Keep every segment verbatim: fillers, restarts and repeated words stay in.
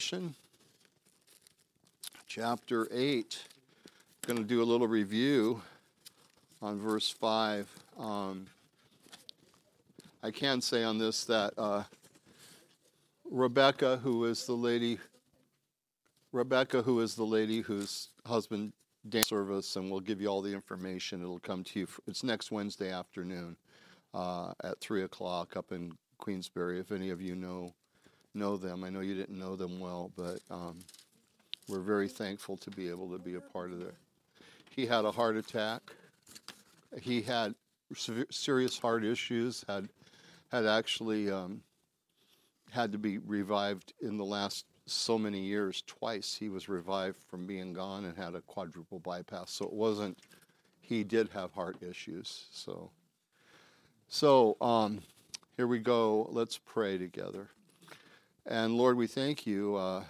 Chapter eight. Going to do a little review on verse five. Um, I can say on this that uh, Rebecca, who is the lady, Rebecca, who is the lady whose husband Dan service, and we'll give you all the information. It'll come to you. For, it's next Wednesday afternoon uh, at three o'clock up in Queensbury. If any of you know know them, I know you didn't know them well, but um, we're very thankful to be able to be a part of it. He had a heart attack. He had serious heart issues. Had had actually um, had to be revived in the last so many years. Twice he was revived from being gone and had a quadruple bypass. So it wasn't. He did have heart issues. So so um, here we go. Let's pray together. And Lord, we thank you. Uh,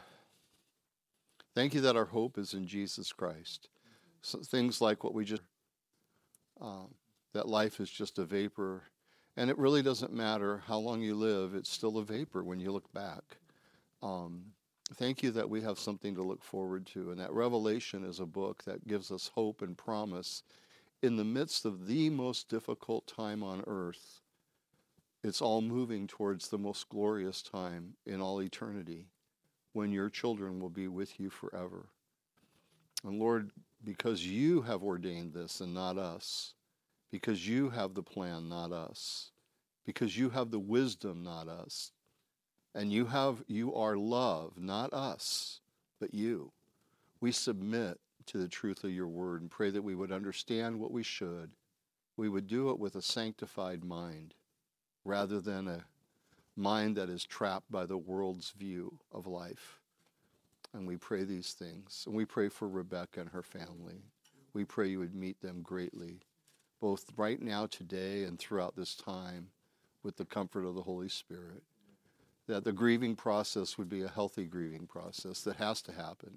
thank you that our hope is in Jesus Christ. So things like what we just, uh, that life is just a vapor. And it really doesn't matter how long you live. It's still a vapor when you look back. Um, thank you that we have something to look forward to. And that Revelation is a book that gives us hope and promise in the midst of the most difficult time on earth. It's all moving towards the most glorious time in all eternity when your children will be with you forever. And Lord, because you have ordained this and not us, because you have the plan, not us, because you have the wisdom, not us, and you have you are love, not us, but you. We submit to the truth of your word and pray that we would understand what we should. We would do it with a sanctified mind, rather than a mind that is trapped by the world's view of life. And we pray these things. And we pray for Rebecca and her family. We pray you would meet them greatly, both right now, today, and throughout this time, with the comfort of the Holy Spirit. That the grieving process would be a healthy grieving process that has to happen,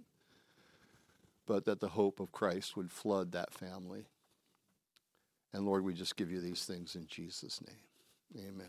but that the hope of Christ would flood that family. And Lord, we just give you these things in Jesus' name. Amen.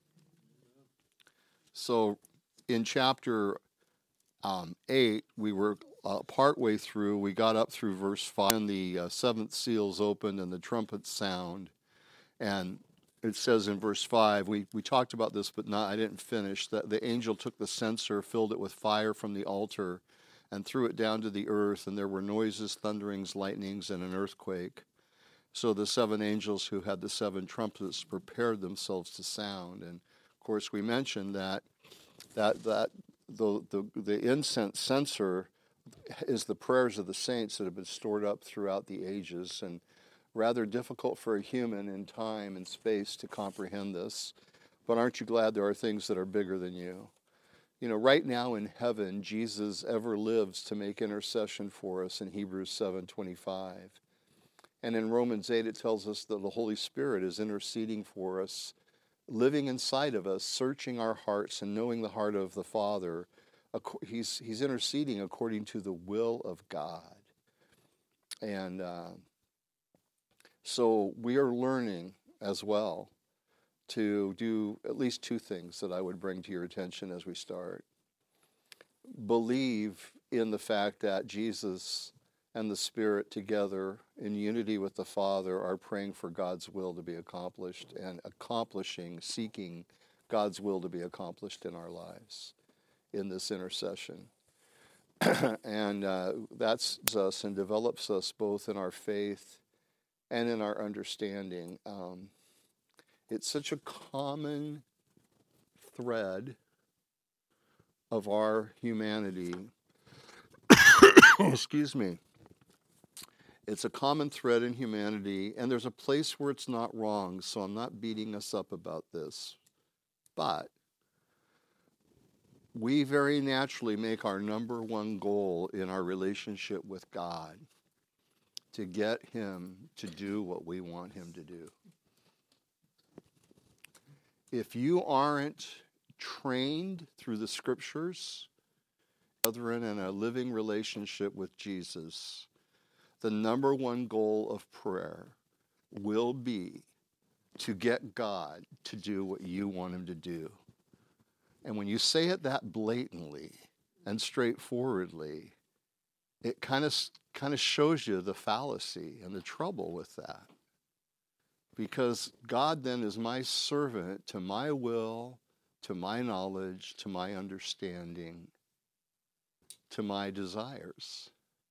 So in chapter um, eight, we were uh, partway through. We got up through verse five, and the uh, seventh seal's opened and the trumpets sound. And it says in verse five, we, we talked about this, but not, I didn't finish, that the angel took the censer, filled it with fire from the altar, and threw it down to the earth, and there were noises, thunderings, lightnings, and an earthquake. So the seven angels who had the seven trumpets prepared themselves to sound. And of course, we mentioned that that that the the, the incense censer is the prayers of the saints that have been stored up throughout the ages, and rather difficult for a human in time and space to comprehend this. But aren't you glad there are things that are bigger than you? You know, right now in heaven, Jesus ever lives to make intercession for us in Hebrews seven twenty-five. And in Romans eight, it tells us that the Holy Spirit is interceding for us, living inside of us, searching our hearts and knowing the heart of the Father. He's, he's interceding according to the will of God. And uh, so we are learning as well to do at least two things that I would bring to your attention as we start. Believe in the fact that Jesus and the Spirit together in unity with the Father are praying for God's will to be accomplished and accomplishing, seeking God's will to be accomplished in our lives in this intercession. and uh, that's us and develops us both in our faith and in our understanding. Um, it's such a common thread of our humanity. Excuse me. It's a common thread in humanity, and there's a place where it's not wrong, so I'm not beating us up about this. But we very naturally make our number one goal in our relationship with God to get him to do what we want him to do. If you aren't trained through the scriptures, brethren, in a living relationship with Jesus, the number one goal of prayer will be to get God to do what you want him to do. And when you say it that blatantly, and straightforwardly, it kind of kind of shows you the fallacy and the trouble with that. Because God then is my servant to my will, to my knowledge, to my understanding, to my desires.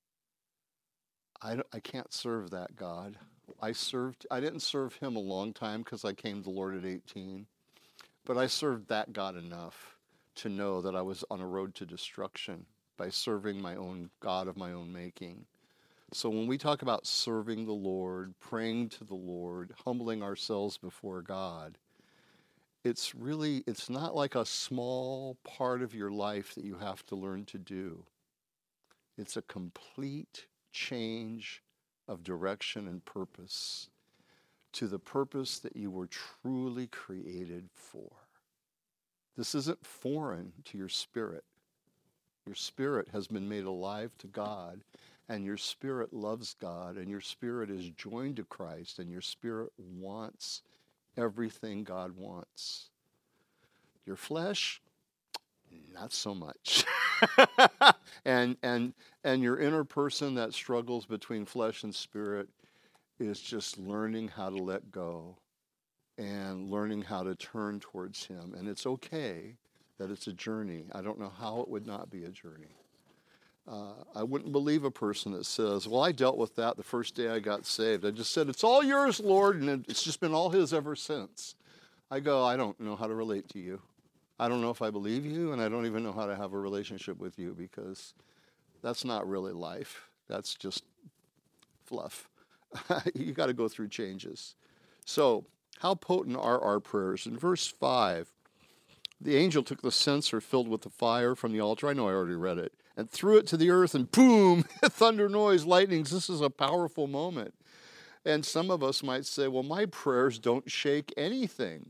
I, I can't serve that God. I served. I didn't serve him a long time because I came to the Lord at eighteen. But I served that God enough to know that I was on a road to destruction by serving my own God of my own making. So when we talk about serving the Lord, praying to the Lord, humbling ourselves before God, it's really, it's not like a small part of your life that you have to learn to do. It's a complete change of direction and purpose to the purpose that you were truly created for. This isn't foreign to your spirit. Your spirit has been made alive to God, and your spirit loves God, and your spirit is joined to Christ, and your spirit wants everything God wants. Your flesh, not so much. and and and your inner person that struggles between flesh and spirit is just learning how to let go and learning how to turn towards him. And it's okay that it's a journey. I don't know how it would not be a journey. Uh, I wouldn't believe a person that says, well, I dealt with that the first day I got saved. I just said, it's all yours, Lord, and it's just been all his ever since. I go, I don't know how to relate to you. I don't know if I believe you, and I don't even know how to have a relationship with you, because that's not really life. That's just fluff. You got to go through changes. So how potent are our prayers? In verse five, the angel took the censer filled with the fire from the altar. I know I already read it. And threw it to the earth, and boom, thunder, noise, lightnings. This is a powerful moment. And some of us might say, well, my prayers don't shake anything.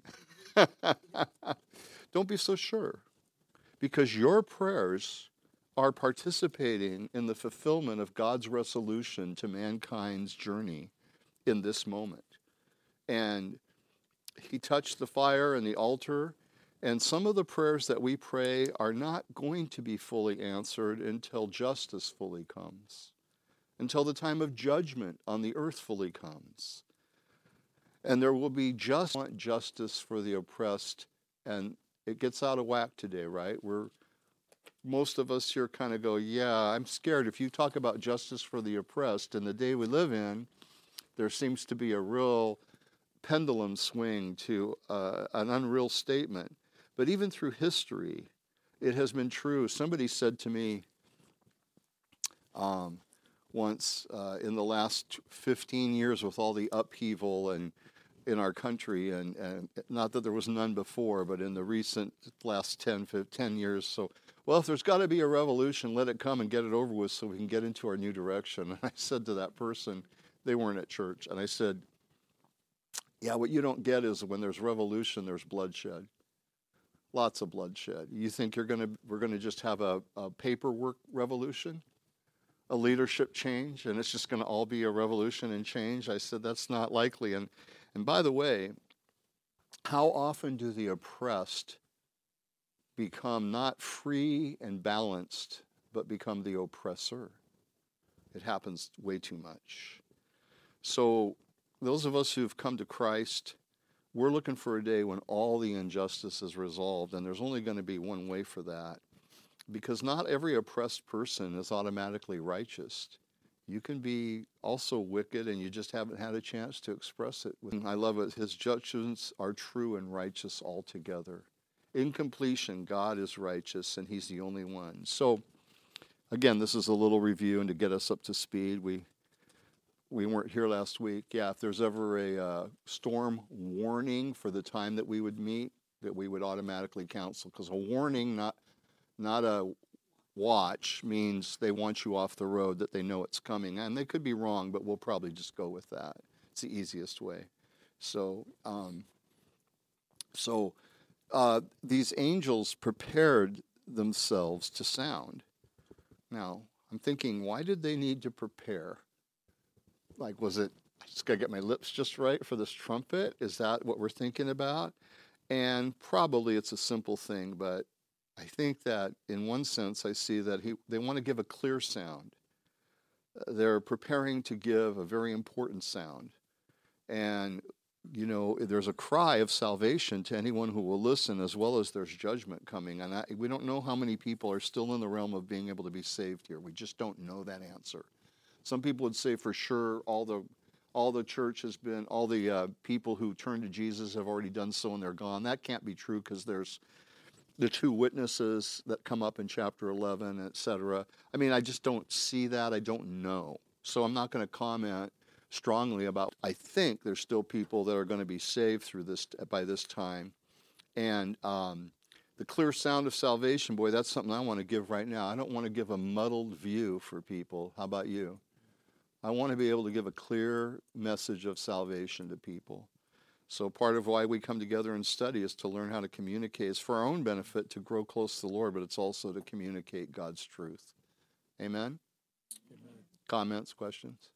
Don't be so sure, because your prayers are participating in the fulfillment of God's resolution to mankind's journey in this moment. And he touched the fire and the altar, and some of the prayers that we pray are not going to be fully answered until justice fully comes, until the time of judgment on the earth fully comes. And there will be just justice for the oppressed, and it gets out of whack today, right? We're most of us here kind of go, yeah, I'm scared. If you talk about justice for the oppressed in the day we live in, there seems to be a real pendulum swing to uh, an unreal statement. But even through history, it has been true. Somebody said to me um, once, uh, in the last fifteen years with all the upheaval and in our country, and, and not that there was none before, but in the recent last ten, ten years, so, well, if there's got to be a revolution, let it come and get it over with so we can get into our new direction. And I said to that person, they weren't at church, and I said, yeah, what you don't get is when there's revolution, there's bloodshed. Lots of bloodshed. You think you're gonna we're gonna just have a, a paperwork revolution, a leadership change, and it's just gonna all be a revolution and change? I said that's not likely. And and by the way, how often do the oppressed become not free and balanced, but become the oppressor? It happens way too much. So those of us who've come to Christ, we're looking for a day when all the injustice is resolved, and there's only going to be one way for that, because not every oppressed person is automatically righteous. You can be also wicked, and you just haven't had a chance to express it. I love it. His judgments are true and righteous altogether. In completion, God is righteous, and he's the only one. So, again, this is a little review, and to get us up to speed, we we weren't here last week. Yeah, if there's ever a uh, storm warning for the time that we would meet, that we would automatically cancel, because a warning, not not a watch, means they want you off the road, that they know it's coming. And they could be wrong, but we'll probably just go with that. It's the easiest way. So, um, so uh, these angels prepared themselves to sound. Now, I'm thinking, why did they need to prepare? Like, was it, I just got to get my lips just right for this trumpet? Is that what we're thinking about? And probably it's a simple thing, but I think that in one sense I see that he, they want to give a clear sound. They're preparing to give a very important sound. And, you know, there's a cry of salvation to anyone who will listen, as well as there's judgment coming. And I, we don't know how many people are still in the realm of being able to be saved here. We just don't know that answer. Some people would say for sure all the all the church has been, all the uh, people who turn to Jesus have already done so and they're gone. That can't be true because there's the two witnesses that come up in chapter eleven, et cetera. I mean, I just don't see that. I don't know. So I'm not going to comment strongly about, I think there's still people that are going to be saved through this by this time. And um, the clear sound of salvation, boy, that's something I want to give right now. I don't want to give a muddled view for people. How about you? I want to be able to give a clear message of salvation to people. So part of why we come together and study is to learn how to communicate. It's for our own benefit to grow close to the Lord, but it's also to communicate God's truth. Amen? Amen. Comments, questions?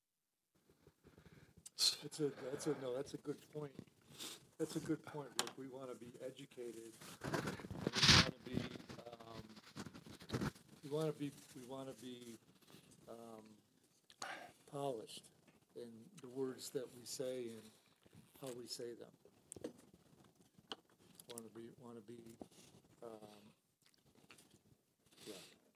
That's a, that's a, no, that's a good point. That's a good point, Rick. We want to be educated. We want to be, um, we want to be, we want to be um, polished in the words that we say and how we say them. Want to be, want to be, um, yeah.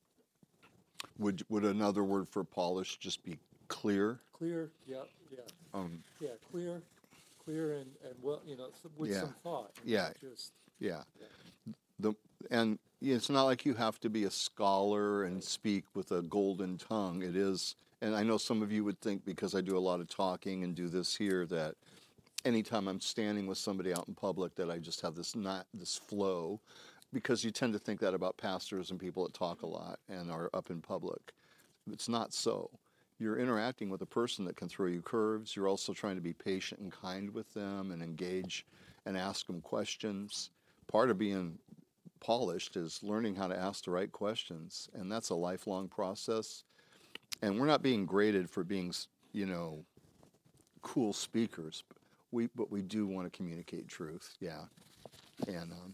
Would would another word for polish just be clear? Clear, yeah, yeah. Um, yeah, clear, clear and, and well, you know, with yeah. some thought. Yeah. Just, yeah. yeah. The and it's not like you have to be a scholar and speak with a golden tongue. It is, and I know some of you would think because I do a lot of talking and do this here that anytime I'm standing with somebody out in public that I just have this not this flow, because you tend to think that about pastors and people that talk a lot and are up in public. It's not so. You're interacting with a person that can throw you curves. You're also trying to be patient and kind with them and engage and ask them questions. Part of being polished is learning how to ask the right questions, and that's a lifelong process. And we're not being graded for being, you know, cool speakers. We, but we do want to communicate truth, yeah. And um,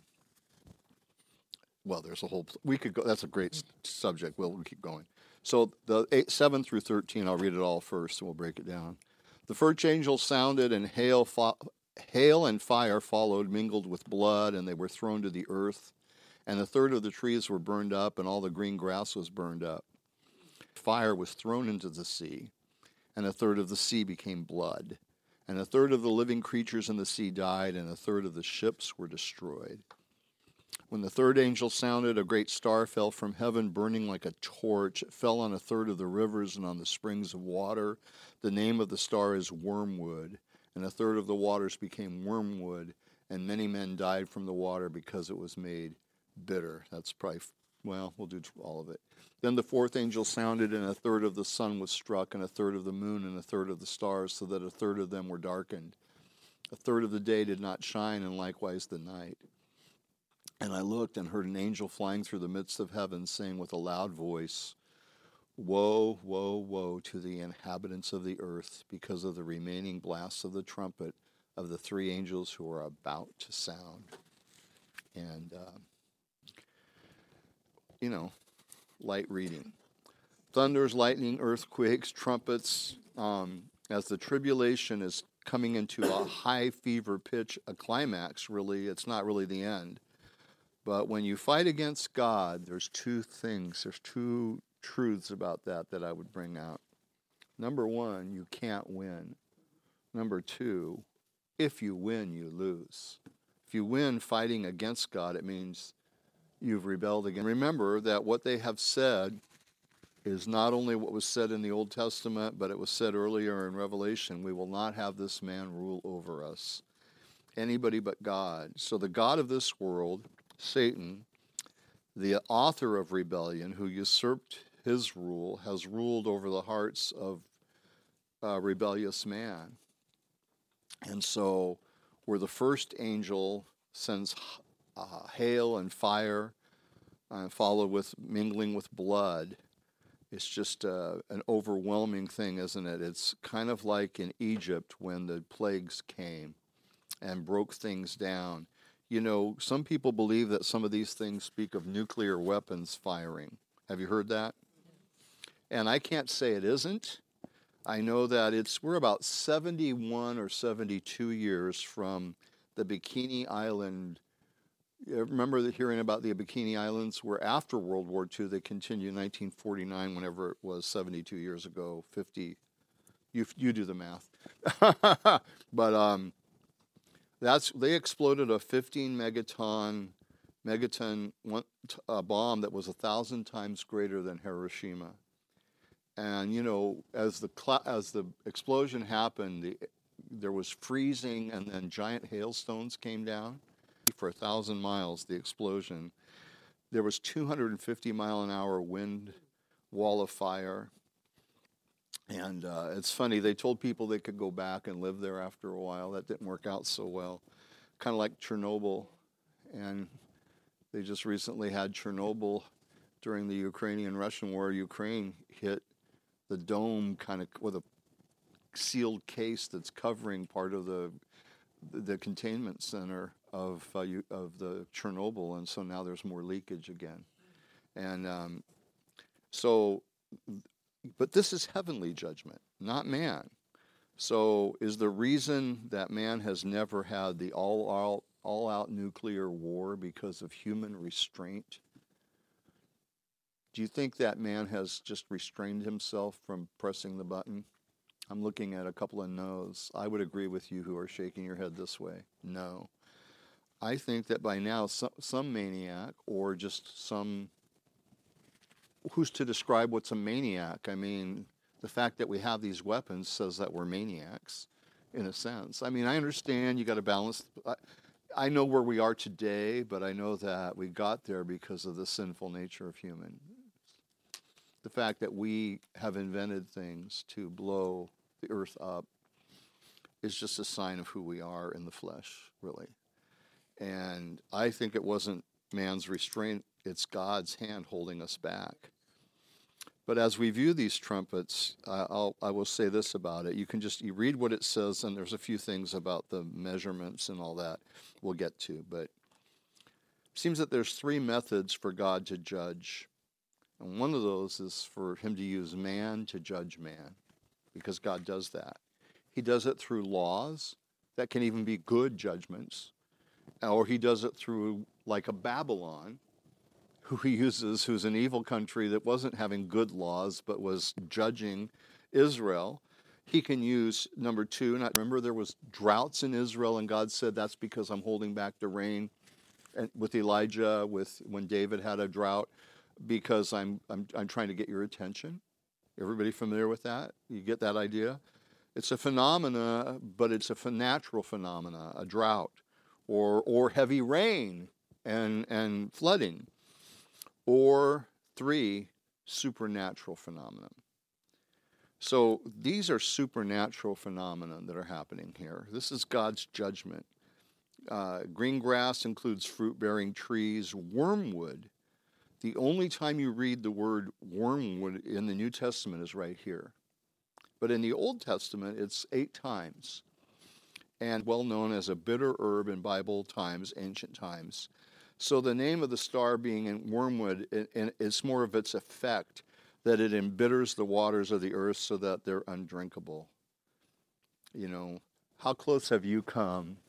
well, there's a whole. We could go. That's a great subject. We'll, we'll keep going. So the eight, seven through thirteen. I'll read it all first, and we'll break it down. The first angel sounded, and hail, fo- hail and fire followed, mingled with blood, and they were thrown to the earth. And a third of the trees were burned up, and all the green grass was burned up. Fire was thrown into the sea, and a third of the sea became blood. And a third of the living creatures in the sea died, and a third of the ships were destroyed. When the third angel sounded, a great star fell from heaven, burning like a torch. It fell on a third of the rivers and on the springs of water. The name of the star is Wormwood. And a third of the waters became wormwood, and many men died from the water because it was made bitter. That's probably, well, we'll do all of it. Then the fourth angel sounded, and a third of the sun was struck, and a third of the moon, and a third of the stars, so that a third of them were darkened. A third of the day did not shine, and likewise the night. And I looked and heard an angel flying through the midst of heaven, saying with a loud voice, Woe, woe, woe to the inhabitants of the earth, because of the remaining blasts of the trumpet of the three angels who are about to sound. And, uh, you know, light reading. Thunders, lightning, earthquakes, trumpets. Um, as the tribulation is coming into a high fever pitch, a climax, really, it's not really the end. But when you fight against God, there's two things, there's two truths about that that I would bring out. Number one, you can't win. Number two, if you win, you lose. If you win fighting against God, it means you've rebelled again. Remember that what they have said is not only what was said in the Old Testament, but it was said earlier in Revelation, we will not have this man rule over us. Anybody but God. So the God of this world, Satan, the author of rebellion, who usurped his rule, has ruled over the hearts of uh, rebellious man. And so where the first angel sends uh, hail and fire, uh, followed with mingling with blood, it's just uh, an overwhelming thing, isn't it? It's kind of like in Egypt when the plagues came and broke things down. You know, some people believe that some of these things speak of nuclear weapons firing. Have you heard that? And I can't say it isn't. I know that it's we're about seventy-one or seventy-two years from the Bikini Island. You remember the, hearing about the Bikini Islands? Where after World War Two, they continued in nineteen forty-nine, whenever it was seventy-two years ago, fifty. You, you do the math. But um, that's they exploded a fifteen megaton megaton one, uh, bomb that was a thousand times greater than Hiroshima. And you know, as the cl- as the explosion happened, the, there was freezing, and then giant hailstones came down. For a thousand miles, the explosion. There was two hundred fifty mile an hour wind, wall of fire. And uh, it's funny, they told people they could go back and live there after a while. That didn't work out so well. Kind of like Chernobyl. And they just recently had Chernobyl during the Ukrainian-Russian war. Ukraine hit the dome kind of with a sealed case that's covering part of the the containment center of uh, you, of the Chernobyl, and so now there's more leakage again. And um, so, but this is heavenly judgment, not man. So is the reason that man has never had the all-out, all-out nuclear war because of human restraint? Do you think that man has just restrained himself from pressing the button? I'm looking at a couple of no's. I would agree with you who are shaking your head this way. No. I think that by now some, some maniac, or just some, who's to describe what's a maniac? I mean, the fact that we have these weapons says that we're maniacs, in a sense. I mean, I understand you got to balance. I, I know where we are today, but I know that we got there because of the sinful nature of human. The fact that we have invented things to blow the earth up is just a sign of who we are in the flesh, really. And I think it wasn't man's restraint, it's God's hand holding us back. But as we view these trumpets, uh, I'll, I will say this about it. You can just, you read what it says, and there's a few things about the measurements and all that we'll get to. But it seems that there's three methods for God to judge. And one of those is for him to use man to judge man, because God does that. He does it through laws that can even be good judgments, or he does it through, like a Babylon, who he uses, who's an evil country that wasn't having good laws but was judging Israel. He can use, number two, and I remember there was droughts in Israel, and God said, that's because I'm holding back the rain. And with Elijah, with when David had a drought, because I'm, I'm, I'm trying to get your attention. Everybody familiar with that? You get that idea? It's a phenomena, but it's a natural phenomena, a drought, or or heavy rain and and flooding, or three, supernatural phenomena. So these are supernatural phenomena that are happening here. This is God's judgment. Uh, green grass includes fruit-bearing trees. Wormwood. The only time you read the word wormwood in the New Testament is right here. But in the Old Testament, it's eight times. And well known as a bitter herb in Bible times, ancient times. So the name of the star being in wormwood, it, it, it's more of its effect, that it embitters the waters of the earth so that they're undrinkable. You know, how close have you come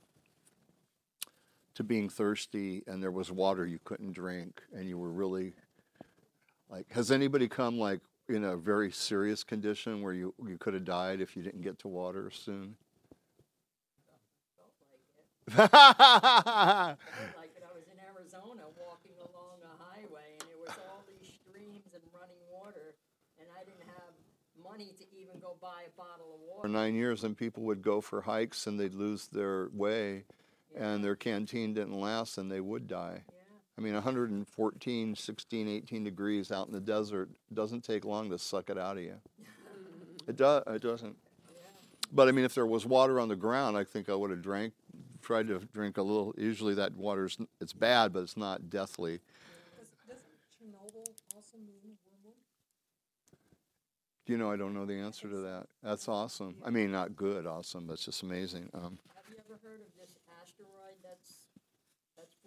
to being thirsty and there was water you couldn't drink and you were really, like, has anybody come like in a very serious condition where you, you could have died if you didn't get to water soon? Felt like it. I was in Arizona walking along a highway, and there was all these streams and running water, and I didn't have money to even go buy a bottle of water. For nine years, and people would go for hikes, and they'd lose their way, yeah. And their canteen didn't last, and they would die. Yeah. I mean, one hundred fourteen, sixteen, eighteen degrees out in the desert doesn't take long to suck it out of you. It does. It doesn't. Yeah. But I mean, if there was water on the ground, I think I would have drank. Tried to drink a little. Usually that water's, it's bad, but it's not deathly. Does, doesn't Chernobyl also mean wormwood? You know, I don't know the answer to that. That's awesome. I mean, not good awesome, but it's just amazing. Um, Have you ever heard of this asteroid that's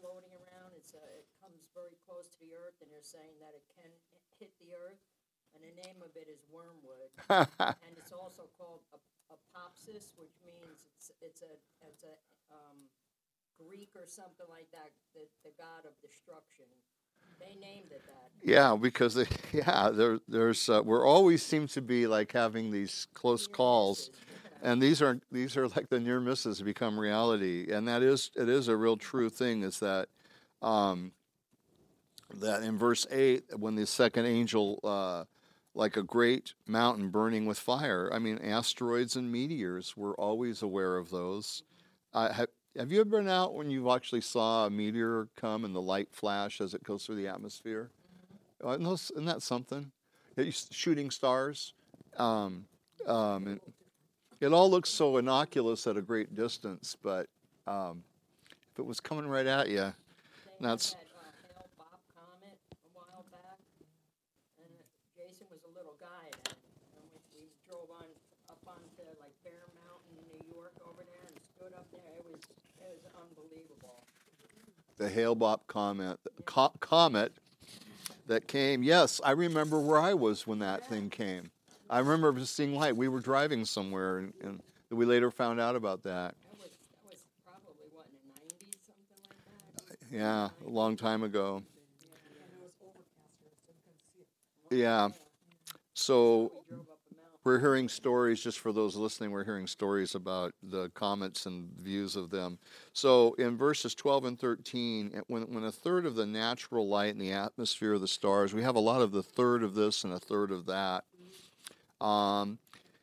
floating around. It's a, it comes very close to the earth, and they're saying that it can hit the earth. And the name of it is wormwood, and it's also called a apopsis, which means it's it's a it's a um, Greek or something like that, the, the god of destruction. They named it that. Yeah, because they, yeah, there, there's uh, we're always seem to be like having these close Near calls, misses, yeah. and these are these are like the near misses become reality, and that is it is a real true thing. Is that um, that in verse eight when the second angel. Uh, like a great mountain burning with fire. I mean, asteroids and meteors, we're always aware of those. Uh, have, have you ever been out when you actually saw a meteor come and the light flash as it goes through the atmosphere? Uh, no, isn't that something? It's shooting stars. Um, um, and it all looks so innocuous at a great distance, but um, if it was coming right at you, They that's... had that uh, Hale-Bopp comet a while back, and uh, Jason was a little guy then, and we, we drove on up onto like Bear Mountain, New York, over there, and stood up there. It was it was unbelievable. the Hale-Bopp comet, co- comet that came. Yes, I remember where I was when that thing came. I remember just seeing light. We were driving somewhere, and, and we later found out about that. That was that was probably what in the nineties, something like that. Yeah, a long time ago. And it was overcast here, so you couldn't see it. Yeah. So We drove up a mountain. we're hearing stories, just for those listening, we're hearing stories about the comets and views of them. So in verses twelve and thirteen, when, when a third of the natural light in the atmosphere of the stars, we have a lot of the third of this and a third of that. Um,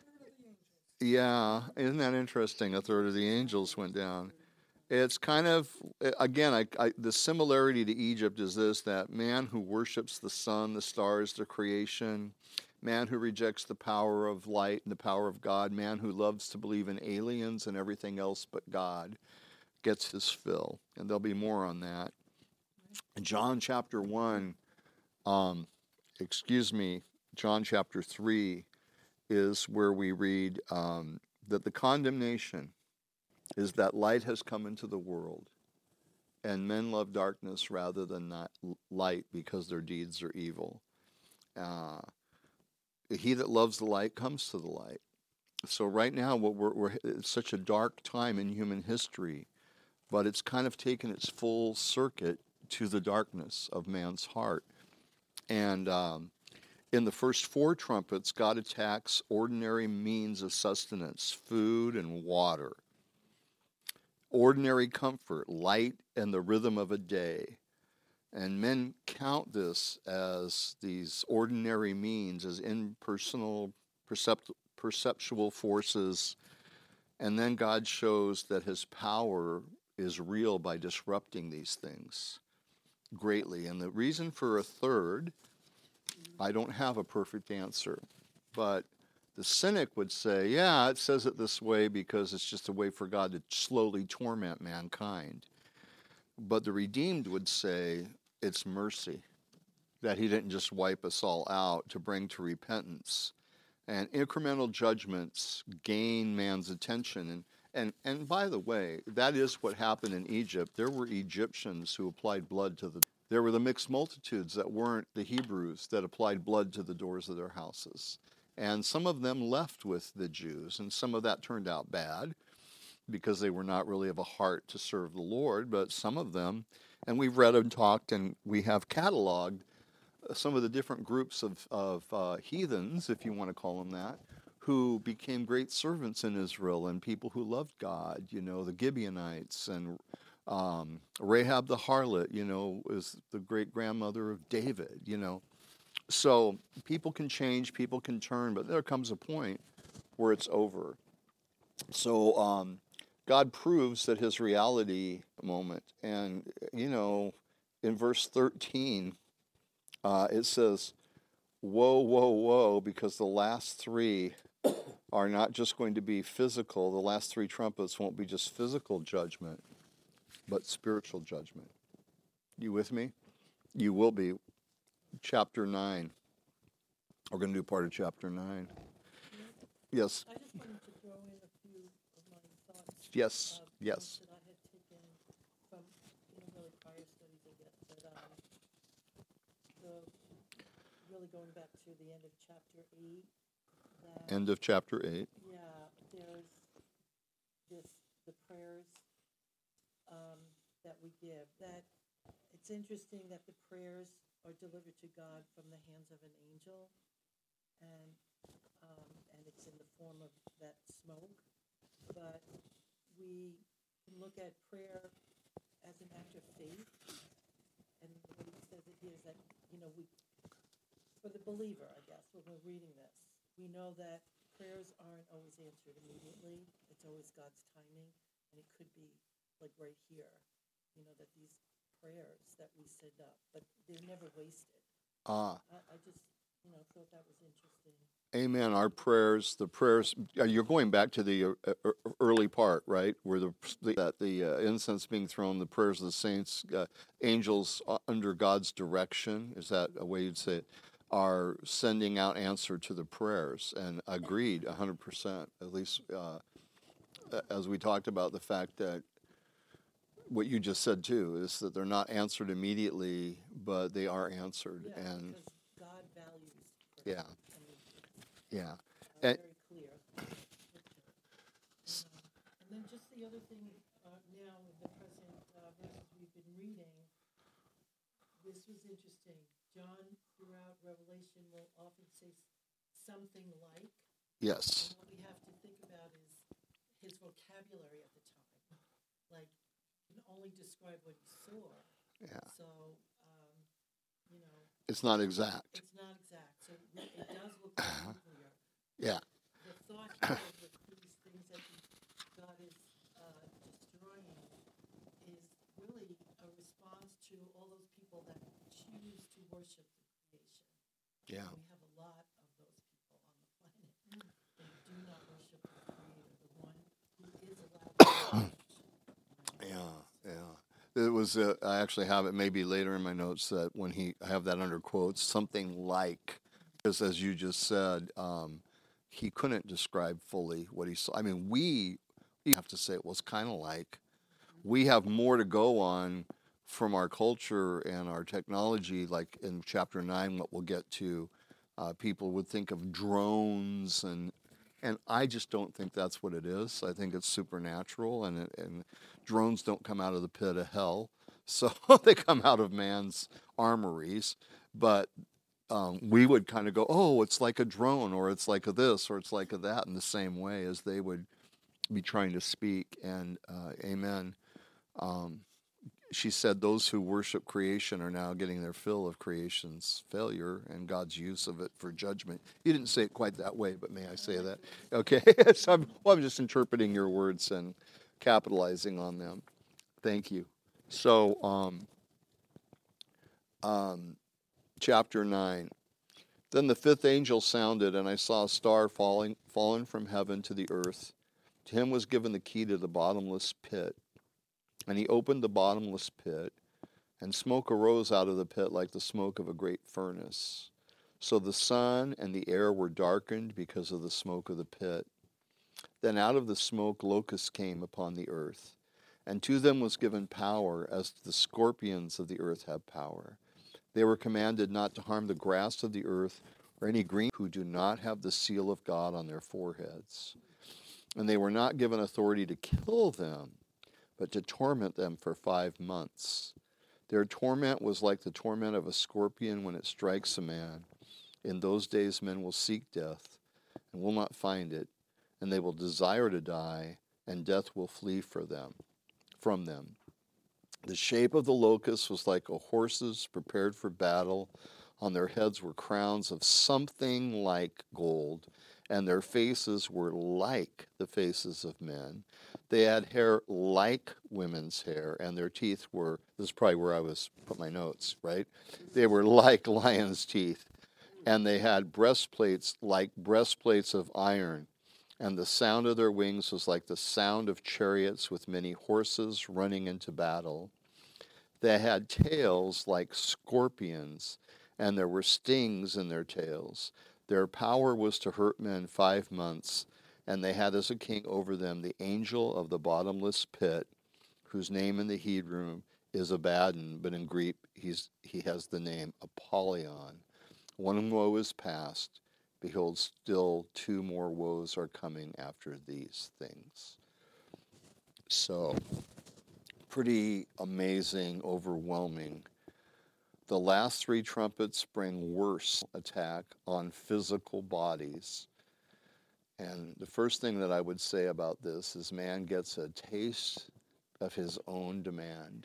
yeah, isn't that interesting? A third of the angels went down. It's kind of, again, I, I, the similarity to Egypt is this, that man who worships the sun, the stars, the creation, man who rejects the power of light and the power of God, man who loves to believe in aliens and everything else but God, gets his fill. And there'll be more on that. John chapter one, um, excuse me, John chapter three is where we read um, that the condemnation is that light has come into the world, and men love darkness rather than not light because their deeds are evil. Uh, he that loves the light comes to the light. So right now, what we're, we're it's such a dark time in human history, but it's kind of taken its full circuit to the darkness of man's heart. And um, in the first four trumpets, God attacks ordinary means of sustenance, food and water, ordinary comfort, light, and the rhythm of a day. And men count this as these ordinary means, as impersonal, percept- perceptual forces. And then God shows that his power is real by disrupting these things greatly. And the reason for a third, I don't have a perfect answer, but the cynic would say, yeah, it says it this way because it's just a way for God to slowly torment mankind. But the redeemed would say it's mercy, that he didn't just wipe us all out to bring to repentance. And incremental judgments gain man's attention. And, and, and by the way, that is what happened in Egypt. There were Egyptians who applied blood to the There were the mixed multitudes that weren't the Hebrews that applied blood to the doors of their houses. And some of them left with the Jews, and some of that turned out bad because they were not really of a heart to serve the Lord, but some of them, and we've read and talked and we have cataloged some of the different groups of, of uh, heathens, if you want to call them that, who became great servants in Israel and people who loved God, you know, the Gibeonites and Um, Rahab the harlot, you know, is the great-grandmother of David, you know. So people can change, people can turn, but there comes a point where it's over. So um, God proves that his reality moment. And, you know, in verse thirteen, uh, it says, woe, woe, woe, because the last three are not just going to be physical. The last three trumpets won't be just physical judgment, but spiritual judgment. You with me? You will be. Chapter nine. We're going to do part of chapter nine. Yes. I just wanted to throw in a few of my thoughts. Yes. uh, Yes. That I had taken from, you know, really prior really going back to the end of chapter eight. That, End of chapter eight. yeah, there's this, the prayers um, that we give. That it's interesting that the prayers are delivered to God from the hands of an angel, and um, and it's in the form of that smoke. But we can look at prayer as an act of faith, and the way he says it here is that, you know, we, for the believer, I guess, when we're reading this, we know that prayers aren't always answered immediately. It's always God's timing, and it could be like right here, you know, that these prayers that we send up, but they're never wasted. Ah. I, I just, you know, thought that was interesting. Amen. Our prayers, the prayers, uh, you're going back to the uh, uh, early part, right? Where the, the that the uh, incense being thrown, the prayers of the saints, uh, angels uh, under God's direction, is that a way you'd say it, are sending out answer to the prayers. And agreed, one hundred percent, at least uh, as we talked about the fact that what you just said too, is that they're not answered immediately, but they are answered. Yeah, and because God values prayer. Yeah. I mean, Yeah. uh, And- very clear. And, uh, and then just the other thing, uh, now in the present uh, verses we've been reading, this was interesting. John, throughout Revelation, will often say s- something like, Yes. and what we have to think about is his vocabulary at the time. Like, he can only describe what he saw. Yeah. So, um, you know, It's not exact. it's not exact. So it re- it does look nuclear. Yeah. The thought here with these things that he- God is uh, destroying is really a response to all those people that choose to worship the creation. Yeah. We have a lot of those people on the planet. They do not worship the Creator, the one who is allowed to worship. Yeah, yeah. It was. Uh, I actually have it maybe later in my notes that when he, I have that under quotes, something like, because as you just said, um, he couldn't describe fully what he saw. I mean, we you have to say it was kind of like. We have more to go on from our culture and our technology, like in chapter nine, what we'll get to. Uh, people would think of drones and and I just don't think that's what it is. I think it's supernatural, and it, and drones don't come out of the pit of hell, so they come out of man's armories. But um, we would kind of go, oh, it's like a drone, or it's like a this, or it's like a that, in the same way as they would be trying to speak. And uh, amen. Um, she said those who worship creation are now getting their fill of creation's failure and God's use of it for judgment. You didn't say it quite that way, but may I say that? Okay. So I'm, well, I'm just interpreting your words and capitalizing on them. Thank you. So, um, um, chapter nine. Then the fifth angel sounded, and I saw a star falling, fallen from heaven to the earth. To him was given the key to the bottomless pit. And he opened the bottomless pit, and smoke arose out of the pit like the smoke of a great furnace. So the sun and the air were darkened because of the smoke of the pit. Then out of the smoke locusts came upon the earth, and to them was given power, as the scorpions of the earth have power. They were commanded not to harm the grass of the earth or any green who do not have the seal of God on their foreheads. And they were not given authority to kill them, but to torment them for five months. Their torment was like the torment of a scorpion when it strikes a man. In those days men will seek death and will not find it, and they will desire to die, and death will flee for them, from them. The shape of the locusts was like a horse's prepared for battle. On their heads were crowns of something like gold, and their faces were like the faces of men. They had hair like women's hair, and their teeth were, this is probably where I was put my notes, right? They were like lion's teeth, and they had breastplates like breastplates of iron, and the sound of their wings was like the sound of chariots with many horses running into battle. They had tails like scorpions, and there were stings in their tails. Their power was to hurt men five months, and they had as a king over them the angel of the bottomless pit, whose name in the Hebrew is Abaddon, but in Greek he's, he has the name Apollyon. One woe is past. Behold, still two more woes are coming after these things. So, pretty amazing, overwhelming. The last three trumpets bring worse attack on physical bodies. And the first thing that I would say about this is man gets a taste of his own demand.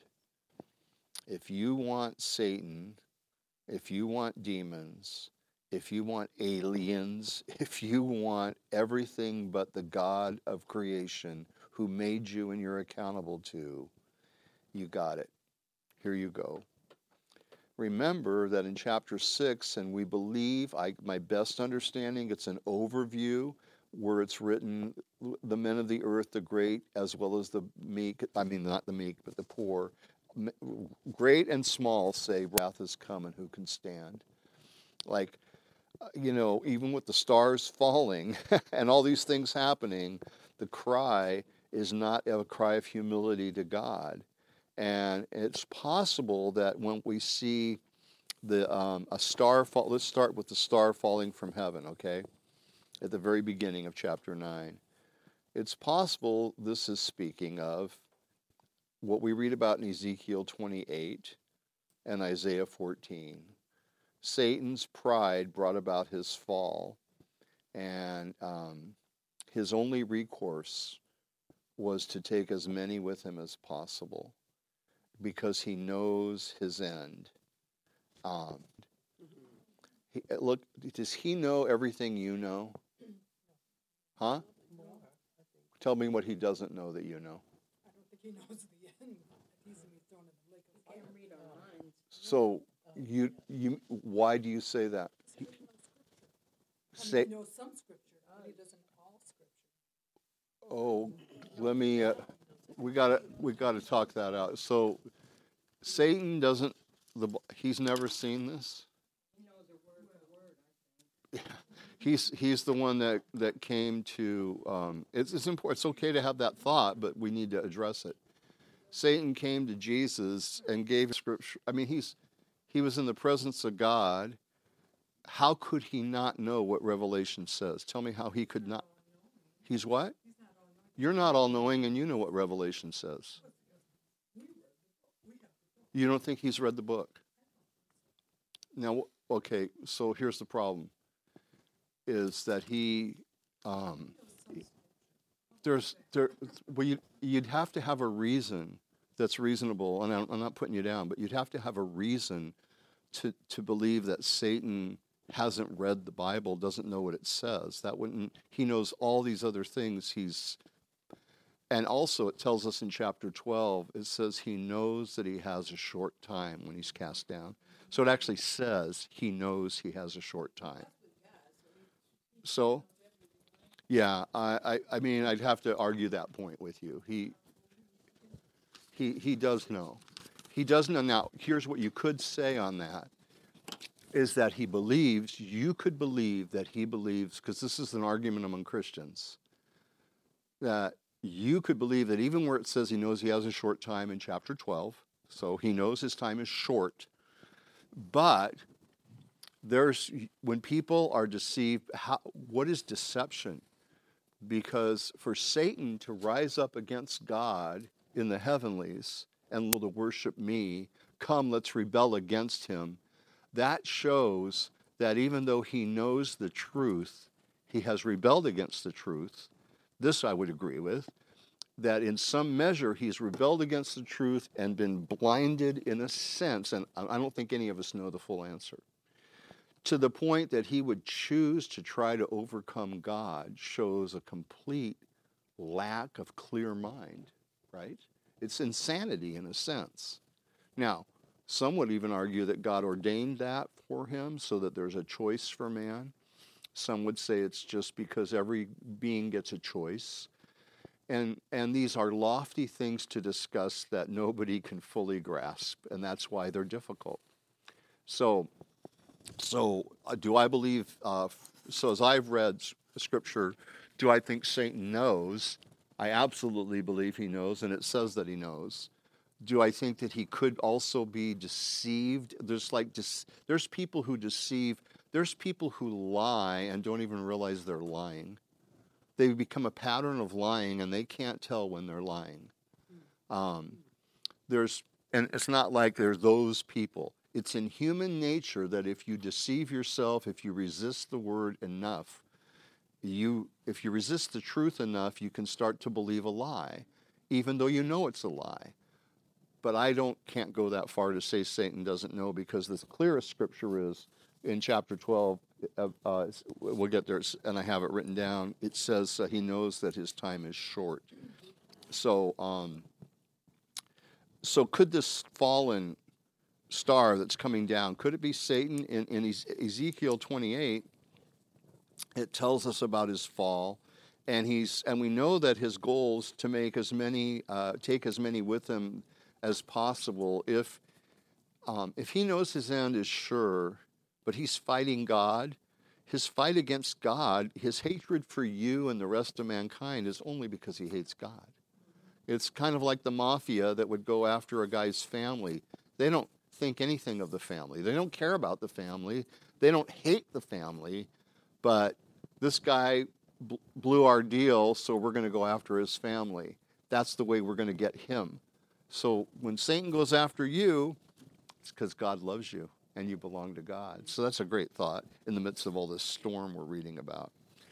If you want Satan, if you want demons, if you want aliens, if you want everything but the God of creation who made you and you're accountable to, you got it. Here you go. Remember that in chapter six, and we believe, I, my best understanding, it's an overview where it's written, the men of the earth, the great, as well as the meek, I mean, not the meek, but the poor, great and small say, wrath is come, and who can stand? Like, you know, even with the stars falling and all these things happening, the cry is not a cry of humility to God. And it's possible that when we see the um, a star fall, let's start with the star falling from heaven, okay? At the very beginning of chapter nine. It's possible this is speaking of what we read about in Ezekiel twenty-eight and Isaiah fourteen. Satan's pride brought about his fall, and um, his only recourse was to take as many with him as possible, because he knows his end. Um, he, look, does he know everything you know? Huh? Tell me what he doesn't know that you know. I don't think he knows the end. He's going to be thrown in the lake of fire. Can't read our minds. So you you why do you say that? I mean, Say, he knows some scripture, but he doesn't all scripture. oh, let me. Uh, we gotta we gotta talk that out. So Satan doesn't. The he's never seen this. He knows a word for word, I think. He's he's the one that, that came to. Um, it's it's important. It's okay to have that thought, but we need to address it. Satan came to Jesus and gave scripture. I mean, he's he was in the presence of God. How could he not know what Revelation says? Tell me how he could not. He's what? You're not all knowing, and you know what Revelation says. You don't think he's read the book? Now, okay. So here's the problem. Is that he, um, there's, there, well, you, you'd have to have a reason that's reasonable, and I'm, I'm not putting you down, but you'd have to have a reason to, to believe that Satan hasn't read the Bible, doesn't know what it says. That wouldn't, he knows all these other things he's, and also it tells us in chapter twelve, it says he knows that he has a short time when he's cast down. So it actually says he knows he has a short time. So, yeah, I, I, I mean, I'd have to argue that point with you. He, he, he does know. He does know. Now, here's what you could say on that, is that he believes, you could believe that he believes, because this is an argument among Christians, that you could believe that even where it says he knows he has a short time in chapter twelve, so he knows his time is short, but there's, when people are deceived, how, what is deception? Because for Satan to rise up against God in the heavenlies and to worship me, come, let's rebel against him, that shows that even though he knows the truth, he has rebelled against the truth. This I would agree with, that in some measure he's rebelled against the truth and been blinded in a sense, and I don't think any of us know the full answer, to the point that he would choose to try to overcome God shows a complete lack of clear mind, right? It's insanity in a sense. Now, some would even argue that God ordained that for him so that there's a choice for man. Some would say it's just because every being gets a choice. And, and these are lofty things to discuss that nobody can fully grasp, and that's why they're difficult. So, so uh, do I believe, uh, so as I've read s- Scripture, do I think Satan knows? I absolutely believe he knows, and it says that he knows. Do I think that he could also be deceived? There's like, dece- there's people who deceive There's people who lie and don't even realize they're lying. They become a pattern of lying, and they can't tell when they're lying. Um, there's, and it's not like there's those people. It's in human nature that if you deceive yourself, if you resist the word enough, you, if you resist the truth enough, you can start to believe a lie, even though you know it's a lie. But I don't can't go that far to say Satan doesn't know, because the clearest scripture is in chapter twelve. Uh, uh, we'll get there, and I have it written down. It says uh, he knows that his time is short. So, um, so could this fallen star that's coming down, could it be Satan? In, in Ezekiel twenty-eight, it tells us about his fall, and he's and we know that his goal is to make as many, uh, take as many with him as possible. If um, if he knows his end is sure, but he's fighting God, his fight against God, his hatred for you and the rest of mankind is only because he hates God. It's kind of like the mafia that would go after a guy's family. They don't think anything of the family. They don't care about the family. They don't hate the family, but this guy bl- blew our deal, so we're going to go after his family. That's the way we're going to get him. So when Satan goes after you, it's because God loves you and you belong to God. So that's a great thought in the midst of all this storm we're reading about.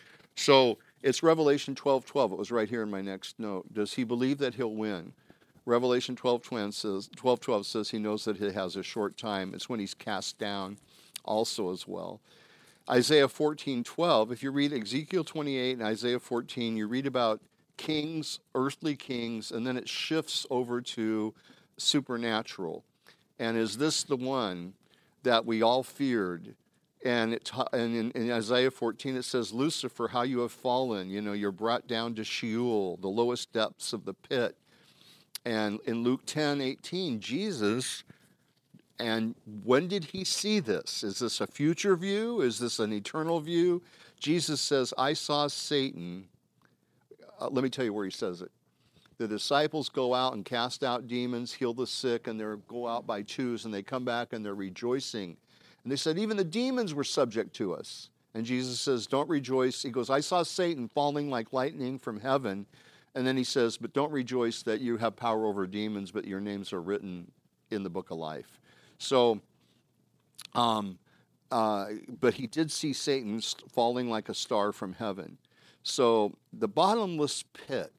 So it's Revelation twelve twelve. It was right here in my next note. Does he believe that he'll win? Revelation twelve twelve says, twelve twelve says he knows that he has a short time. It's when he's cast down also as well. Isaiah fourteen twelve, if you read Ezekiel twenty-eight and Isaiah fourteen, you read about kings, earthly kings, and then it shifts over to supernatural. And is this the one that we all feared? And, it, and in, in Isaiah fourteen, it says, Lucifer, how you have fallen. You know, you're brought down to Sheol, the lowest depths of the pit. And in Luke ten eighteen, Jesus, and when did he see this? Is this a future view? Is this an eternal view? Jesus says, I saw Satan. Uh, let me tell you where he says it. The disciples go out and cast out demons, heal the sick, and they go out by twos, and they come back and they're rejoicing. And they said, even the demons were subject to us. And Jesus says, don't rejoice. He goes, I saw Satan falling like lightning from heaven. And then he says, but don't rejoice that you have power over demons, but your names are written in the book of life. So, um, uh, but he did see Satan falling like a star from heaven. So the bottomless pit,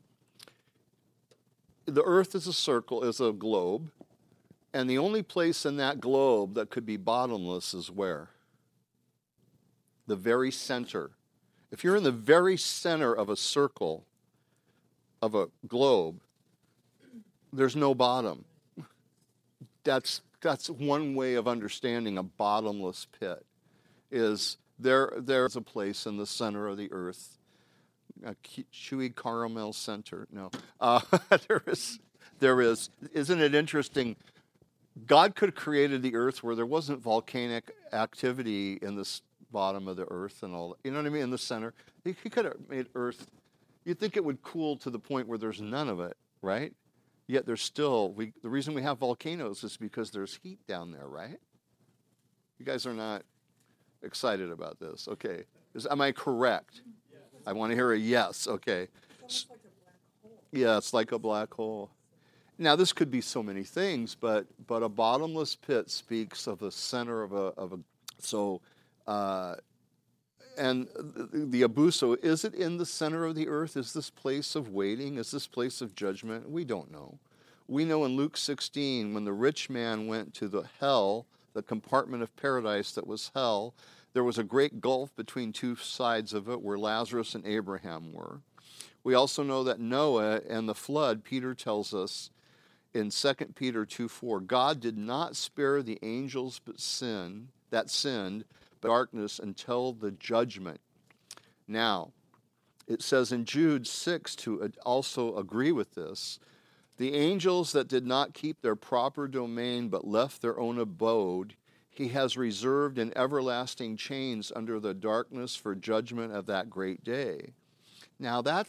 the earth is a circle, is a globe. And the only place in that globe that could be bottomless is where? The very center. If you're in the very center of a circle, of a globe, there's no bottom. That's that's one way of understanding a bottomless pit. Is there there's a place in the center of the earth, a chewy caramel center. No, uh, there is there is. Isn't it interesting? God could have created the earth where there wasn't volcanic activity in the bottom of the earth and all. You know what I mean? In the center, he, he could have made earth. You'd think it would cool to the point where there's none of it, right? Yet there's still, we, the reason we have volcanoes is because there's heat down there, right? You guys are not excited about this. Okay. Is, am I correct? Yes. I want to hear a yes. Okay. It's almost like a black hole. Yeah, it's like a black hole. Now, this could be so many things, but but a bottomless pit speaks of the center of a, of a so, uh, and the, the abuso, is it in the center of the earth? Is this place of waiting? Is this place of judgment? We don't know. We know in Luke sixteen, when the rich man went to the hell, the compartment of paradise that was hell, there was a great gulf between two sides of it where Lazarus and Abraham were. We also know that Noah and the flood, Peter tells us, in Second Peter two four, God did not spare the angels but sin, that sinned, but darkness until the judgment. Now, it says in Jude six to also agree with this, the angels that did not keep their proper domain but left their own abode, he has reserved in everlasting chains under the darkness for judgment of that great day. Now, that's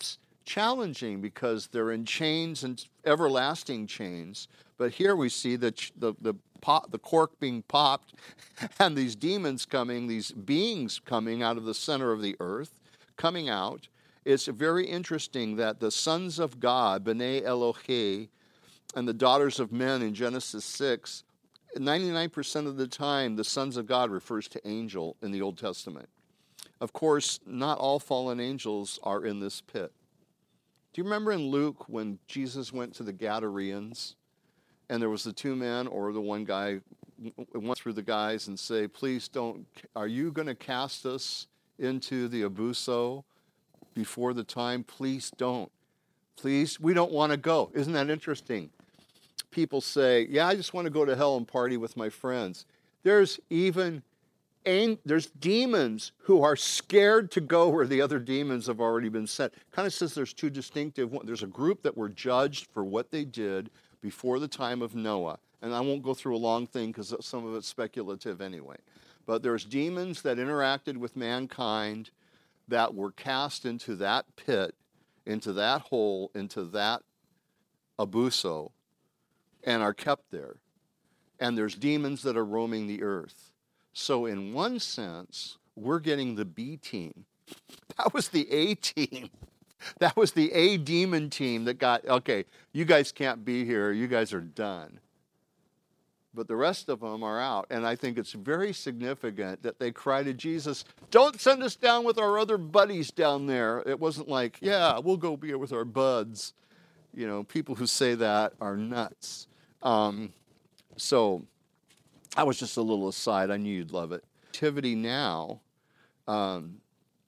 challenging because they're in chains and everlasting chains. But here we see the the the, pop, the cork being popped, and these demons coming, these beings coming out of the center of the earth, coming out. It's very interesting that the sons of God, B'nai Elohim, and the daughters of men in Genesis six, ninety-nine percent of the time, the sons of God refers to angel in the Old Testament. Of course, not all fallen angels are in this pit. Do you remember in Luke when Jesus went to the Gadareans, and there was the two men, or the one guy went through the guys and say, please don't, are you going to cast us into the abuso before the time? Please don't. Please, we don't want to go. Isn't that interesting? People say, yeah, I just want to go to hell and party with my friends. There's even, there's demons who are scared to go where the other demons have already been sent. Kind of says there's two distinctive, there's a group that were judged for what they did before the time of Noah. And I won't go through a long thing because some of it's speculative anyway. But there's demons that interacted with mankind that were cast into that pit, into that hole, into that abuso, and are kept there. And there's demons that are roaming the earth. So in one sense, we're getting the B team. That was the A team. That was the A demon team that got, okay, you guys can't be here. You guys are done. But the rest of them are out. And I think it's very significant that they cry to Jesus, don't send us down with our other buddies down there. It wasn't like, yeah, we'll go be with our buds. You know, people who say that are nuts. Um, so that was just a little aside. I knew you'd love it. Activity now, um,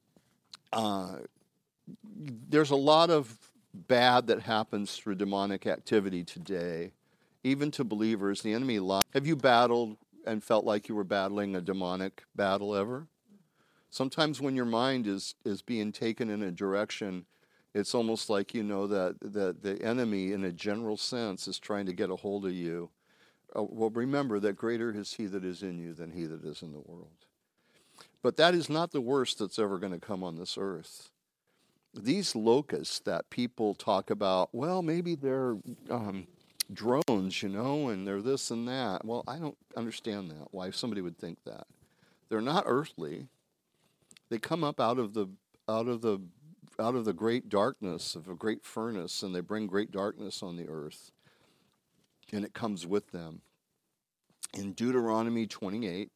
uh, there's a lot of bad that happens through demonic activity today. Even to believers, the enemy lies. Have you battled and felt like you were battling a demonic battle ever? Sometimes when your mind is, is being taken in a direction, it's almost like you know that, that the enemy, in a general sense, is trying to get a hold of you. Uh, well, remember that greater is he that is in you than he that is in the world. But that is not the worst that's ever going to come on this earth. These locusts that people talk about, well, maybe they're um, drones, you know, and they're this and that. Well, I don't understand that, why somebody would think that. They're not earthly. They come up out of the out of the out of the great darkness of a great furnace, and they bring great darkness on the earth, and it comes with them. In Deuteronomy twenty-eight,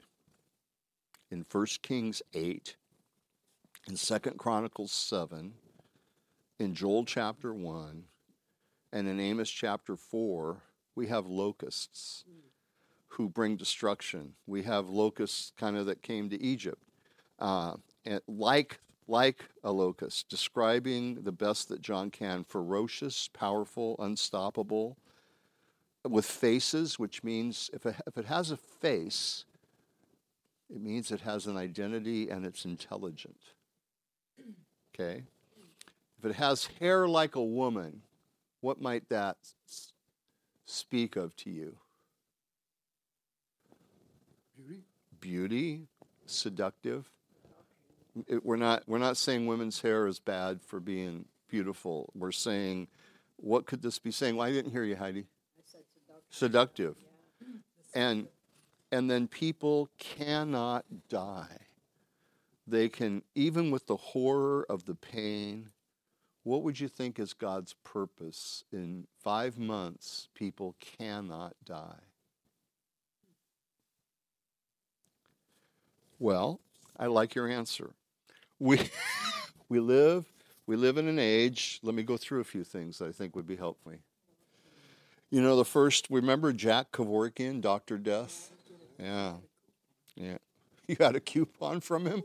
in First Kings eight, in Second Chronicles seven, in Joel chapter one, and in Amos chapter four, we have locusts who bring destruction. We have locusts kind of that came to Egypt, uh, and like like a locust, describing the best that John can, ferocious, powerful, unstoppable, with faces, which means if it, if it has a face, it means it has an identity and it's intelligent. Okay? If it has hair like a woman, what might that s- speak of to you? Beauty? Beauty, seductive. It, we're not we're not saying women's hair is bad for being beautiful. We're saying, what could this be saying? Well, I didn't hear you, Heidi. I said seductive. Seductive. Yeah. And and then people cannot die. They can, even with the horror of the pain, what would you think is God's purpose? In five months, people cannot die. Well, I like your answer. We we live we live in an age. Let me go through a few things that I think would be helpful. You know, the first, remember Jack Kevorkian, Doctor Death? Yeah. Yeah. You had a coupon from him?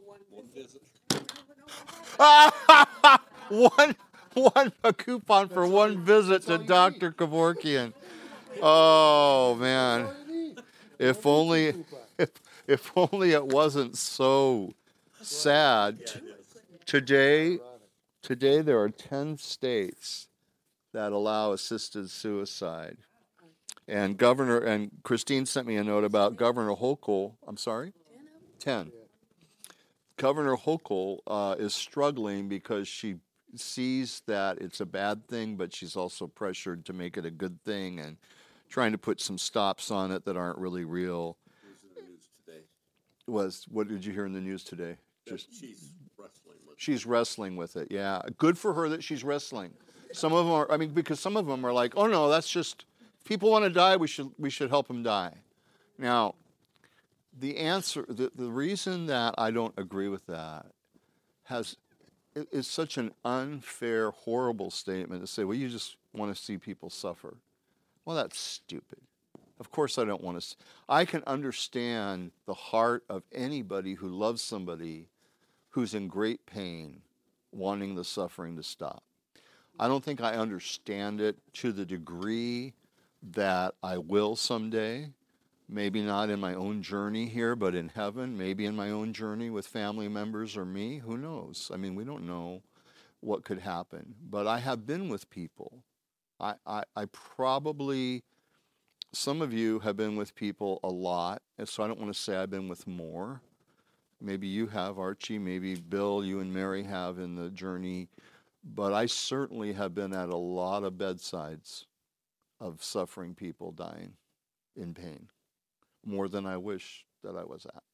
one one a coupon for one visit to Doctor Kevorkian. Oh man. If only if, if only it wasn't so sad. T- today today there are ten states that allow assisted suicide. And Governor, and Christine sent me a note about Governor Hochul. I'm sorry? Ten. Governor Hochul uh, is struggling because she sees that it's a bad thing, but she's also pressured to make it a good thing and trying to put some stops on it that aren't really real. Who's in the news today? Was what did you hear in the news today? That she's wrestling with. She's wrestling with it. Yeah, good for her that she's wrestling. Some of them are. I mean, because some of them are like, oh no, that's just. If people want to die, we should we should help them die. Now, the answer, the, the reason that I don't agree with that has it, it's such an unfair, horrible statement to say, well, you just want to see people suffer. Well, that's stupid. Of course I don't want to. I can understand the heart of anybody who loves somebody who's in great pain, wanting the suffering to stop. I don't think I understand it to the degree that I will someday. Maybe not in my own journey here, but in heaven, maybe in my own journey with family members or me, who knows? I mean, we don't know what could happen. But I have been with people. I, I, I probably, some of you have been with people a lot, and so I don't want to say I've been with more. Maybe you have, Archie, maybe Bill, you and Mary have in the journey. But I certainly have been at a lot of bedsides of suffering people dying in pain, more than I wish that I was at.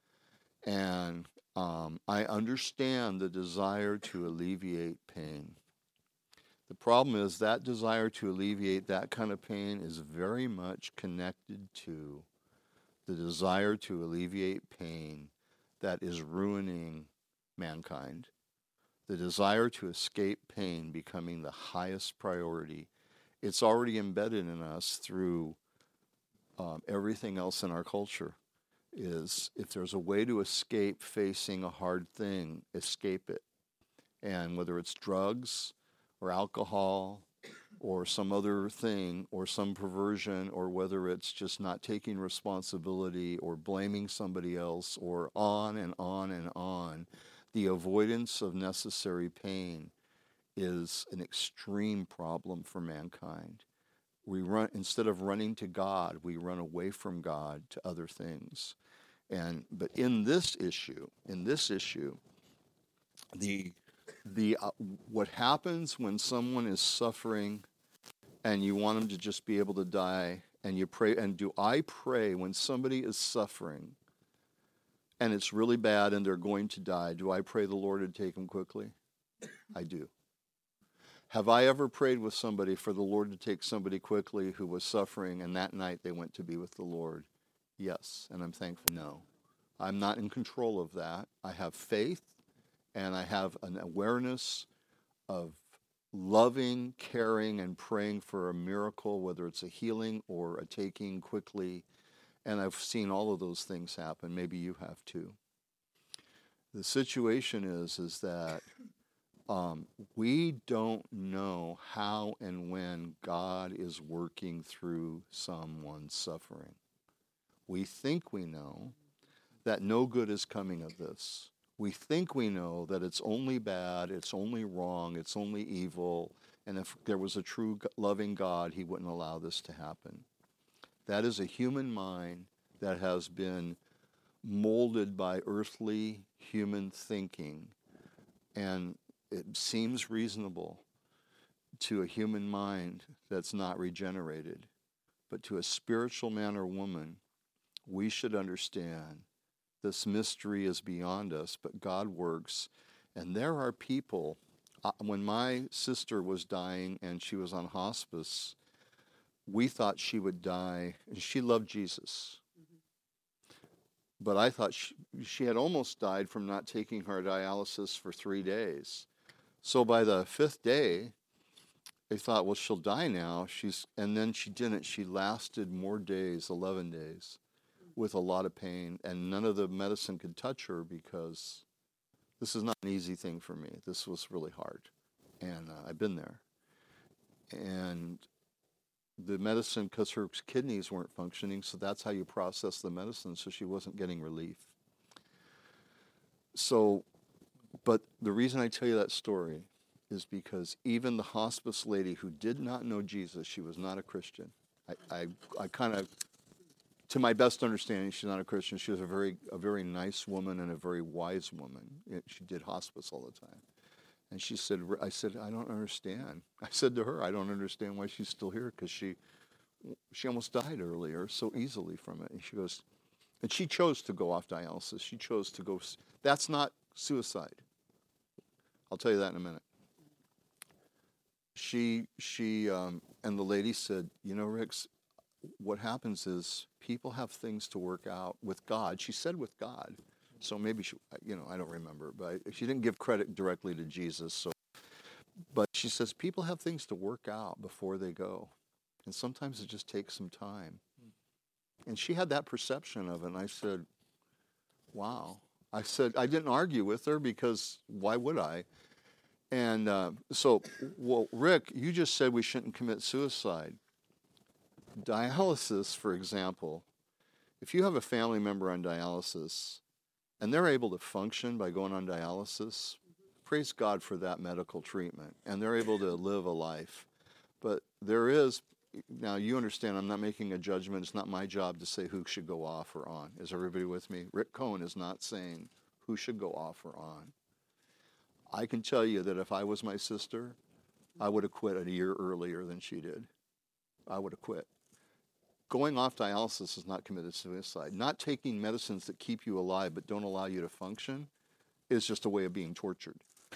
And um, I understand the desire to alleviate pain. The problem is that desire to alleviate that kind of pain is very much connected to the desire to alleviate pain that is ruining mankind. The desire to escape pain becoming the highest priority. It's already embedded in us through um, everything else in our culture. Is if there's a way to escape facing a hard thing, escape it. And whether it's drugs or alcohol or some other thing or some perversion, or whether it's just not taking responsibility or blaming somebody else, or on and on and on, the avoidance of necessary pain is an extreme problem for mankind. We run, instead of running to God, we run away from God to other things. And but in this issue, in this issue, the the uh, what happens when someone is suffering and you want them to just be able to die, and you pray, and do I pray when somebody is suffering and it's really bad and they're going to die, do I pray the Lord to take them quickly? I do. Have I ever prayed with somebody for the Lord to take somebody quickly who was suffering and that night they went to be with the Lord? Yes, and I'm thankful. No, I'm not in control of that. I have faith and I have an awareness of loving, caring, and praying for a miracle, whether it's a healing or a taking quickly. And I've seen all of those things happen. Maybe you have too. The situation is, is that um, we don't know how and when God is working through someone's suffering. We think we know that no good is coming of this. We think we know that it's only bad, it's only wrong, it's only evil, and if there was a true loving God, he wouldn't allow this to happen. That is a human mind that has been molded by earthly human thinking, and it seems reasonable to a human mind that's not regenerated. But to a spiritual man or woman, we should understand this mystery is beyond us, but God works. And there are people, uh, when my sister was dying and she was on hospice, we thought she would die, and she loved Jesus. Mm-hmm. But I thought she, she had almost died from not taking her dialysis for three days. So by the fifth day, they thought, well, she'll die now. She's, and then she didn't. She lasted more days, eleven days. With a lot of pain, and none of the medicine could touch her because this is not an easy thing for me. This was really hard, and uh, I've been there. And the medicine, because her kidneys weren't functioning, so that's how you process the medicine, so she wasn't getting relief. So, but the reason I tell you that story is because even the hospice lady who did not know Jesus, she was not a Christian. I, I, I kind of... To my best understanding, she's not a Christian. She was a very, a very nice woman and a very wise woman. She did hospice all the time. And she said, I said, I don't understand. I said to her, I don't understand why she's still here, because she, she almost died earlier so easily from it. And she goes, and she chose to go off dialysis. She chose to go. That's not suicide. I'll tell you that in a minute. She, she, um, and the lady said, you know, Ricks, what happens is people have things to work out with God. She said with God. So maybe she, you know, I don't remember, but she didn't give credit directly to Jesus. So, but she says people have things to work out before they go. And sometimes it just takes some time. And she had that perception of it. And I said, wow. I said, I didn't argue with her because why would I? And uh, so, well, Rick, you just said we shouldn't commit suicide. Dialysis, for example, if you have a family member on dialysis and they're able to function by going on dialysis, praise God for that medical treatment. And they're able to live a life. But there is, now you understand, I'm not making a judgment. It's not my job to say who should go off or on. Is everybody with me? Rick Cohen is not saying who should go off or on. I can tell you that if I was my sister, I would have quit a year earlier than she did. I would have quit. Going off dialysis is not committed suicide. Not taking medicines that keep you alive but don't allow you to function is just a way of being tortured.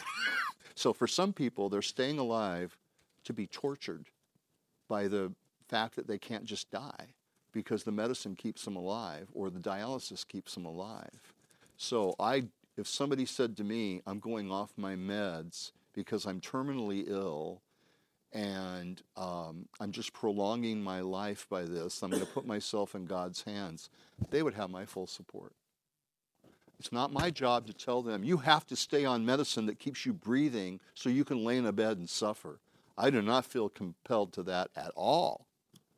So for some people, they're staying alive to be tortured by the fact that they can't just die because the medicine keeps them alive or the dialysis keeps them alive. So I, if somebody said to me, I'm going off my meds because I'm terminally ill and um, I'm just prolonging my life by this, I'm going to put myself in God's hands, they would have my full support. It's not my job to tell them, you have to stay on medicine that keeps you breathing so you can lay in a bed and suffer. I do not feel compelled to that at all.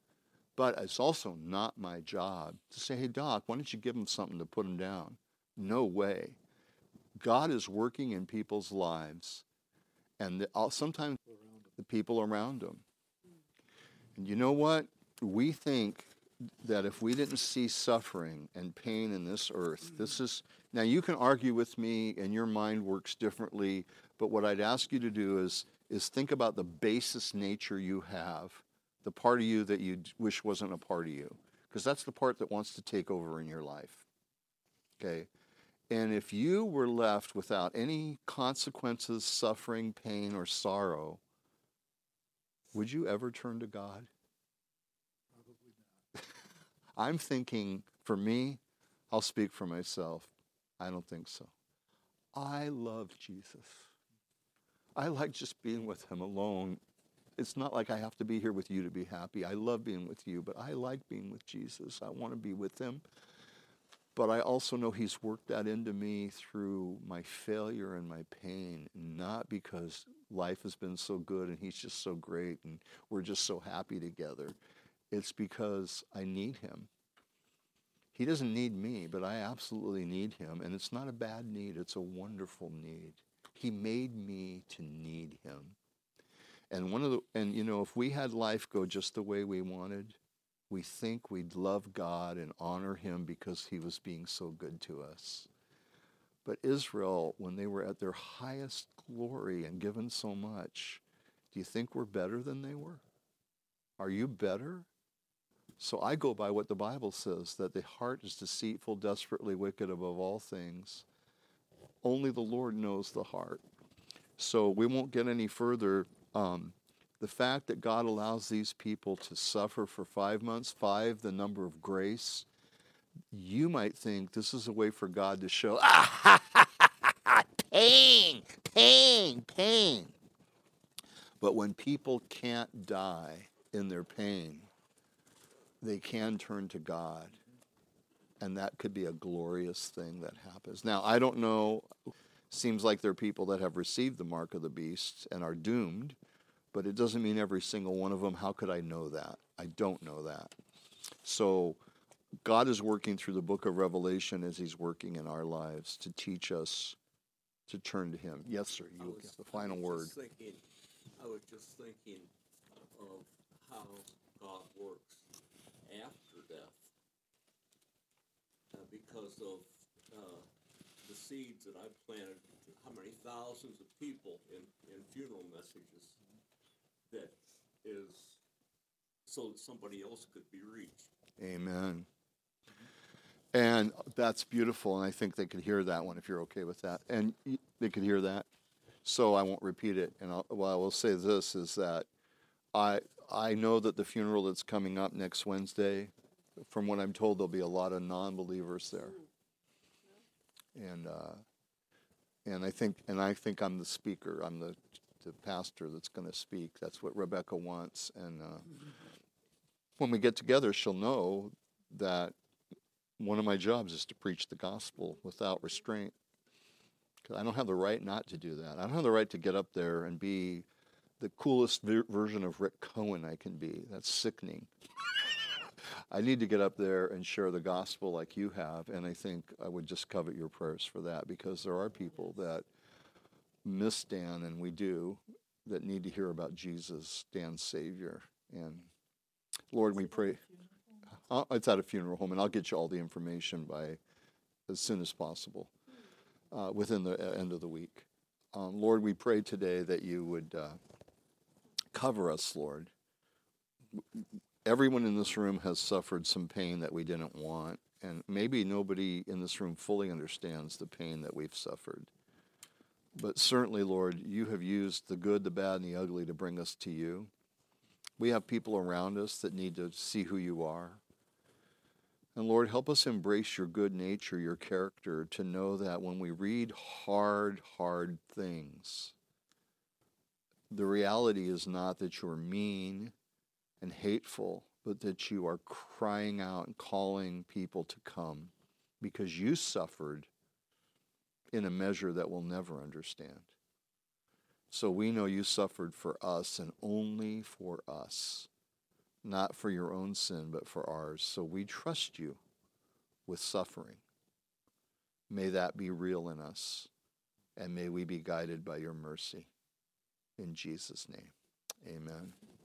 But it's also not my job to say, hey, doc, why don't you give them something to put them down? No way. God is working in people's lives, and the, sometimes the people around them. And you know what? We think that if we didn't see suffering and pain in this earth, this is, now you can argue with me and your mind works differently, but what I'd ask you to do is, is think about the basest nature you have, the part of you that you wish wasn't a part of you, because that's the part that wants to take over in your life, okay? And if you were left without any consequences, suffering, pain, or sorrow, would you ever turn to God? Probably not. I'm thinking, for me, I'll speak for myself. I don't think so. I love Jesus. I like just being with him alone. It's not like I have to be here with you to be happy. I love being with you, but I like being with Jesus. I want to be with him. But I also know he's worked that into me through my failure and my pain, not because life has been so good and he's just so great and we're just so happy together. It's because I need him. He doesn't need me, but I absolutely need him. And it's not a bad need. It's a wonderful need. He made me to need him. And one of the, and you know, if we had life go just the way we wanted, we think we'd love God and honor him because he was being so good to us. But Israel, when they were at their highest glory and given so much, do you think we're better than they were? Are you better? So I go by what the Bible says, that the heart is deceitful, desperately wicked above all things. Only the Lord knows the heart. So we won't get any further. Um, the fact that God allows these people to suffer for five months, five, the number of grace, you might think this is a way for God to show, ah, pain, pain, pain. But when people can't die in their pain, they can turn to God. And that could be a glorious thing that happens. Now, I don't know. Seems like there are people that have received the mark of the beast and are doomed, but it doesn't mean every single one of them. How could I know that? I don't know that. So God is working through the book of Revelation as he's working in our lives to teach us to turn to him. Yes, sir. You will get the final I was word. Just thinking, I was just thinking of how God works after death, uh, because of uh, the seeds that I planted, how many thousands of people in so that somebody else could be reached. Amen. And that's beautiful, and I think they could hear that one if you're okay with that. And y- they could hear that, so I won't repeat it. And I'll, well, I will say this, is that I I know that the funeral that's coming up next Wednesday, from what I'm told, there'll be a lot of non-believers there. And uh, and I think and I think I'm the speaker. I'm the the pastor that's going to speak. That's what Rebecca wants. And uh, when we get together, she'll know that one of my jobs is to preach the gospel without restraint. 'Cause I don't have the right not to do that. I don't have the right to get up there and be the coolest ver- version of Rick Cohen I can be. That's sickening. I need to get up there and share the gospel like you have, and I think I would just covet your prayers for that, because there are people that miss Dan, and we do, that need to hear about Jesus, Dan's Savior. And Lord, we pray. Uh, it's at a funeral home, and I'll get you all the information by as soon as possible, uh, within the uh, end of the week. Um, Lord, we pray today that you would uh, cover us, Lord. Everyone in this room has suffered some pain that we didn't want, and maybe nobody in this room fully understands the pain that we've suffered. But certainly, Lord, you have used the good, the bad, and the ugly to bring us to you. We have people around us that need to see who you are. And Lord, help us embrace your good nature, your character, to know that when we read hard, hard things, the reality is not that you're mean and hateful, but that you are crying out and calling people to come because you suffered in a measure that we'll never understand. So we know you suffered for us and only for us, not for your own sin, but for ours. So we trust you with suffering. May that be real in us, and may we be guided by your mercy. In Jesus' name, amen.